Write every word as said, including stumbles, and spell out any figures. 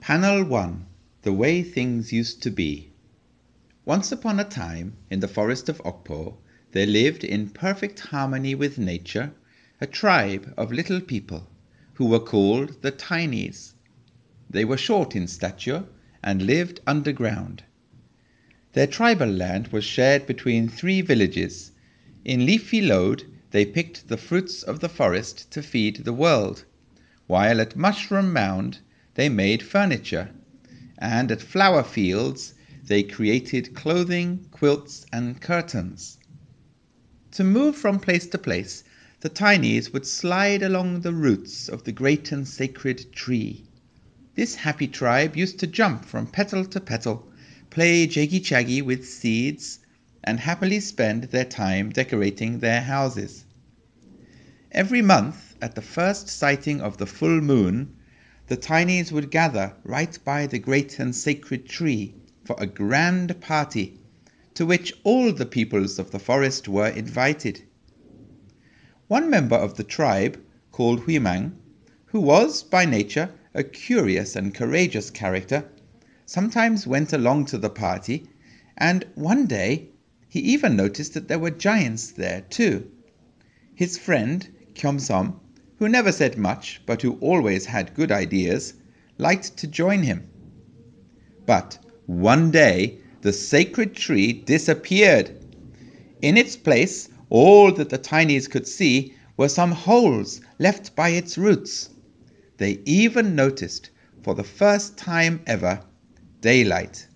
Panel one. The Way Things Used to Be. Once upon a time, in the forest of Okpo, there lived in perfect harmony with nature a tribe of little people, who were called the Tinies. They were short in stature and lived underground. Their tribal land was shared between three villages. In Leafy Lode they picked the fruits of the forest to feed the world, while at Mushroom Mound they made furniture, and at Flower Fields they created clothing, quilts, and curtains. To move from place to place, the Tinies would slide along the roots of the great and sacred tree. This happy tribe used to jump from petal to petal, play jaggy-jaggy with seeds, and happily spend their time decorating their houses. Every month, at the first sighting of the full moon, the Tinies would gather right by the great and sacred tree for a grand party, to which all the peoples of the forest were invited. One member of the tribe, called Huimang, who was by nature a curious and courageous character, sometimes went along to the party, and one day he even noticed that there were giants there too. His friend Kyeomsom, who never said much but who always had good ideas, liked to join him. But one day the sacred tree disappeared. In its place, all that the Tinies could see were some holes left by its roots. They even noticed, for the first time ever, daylight.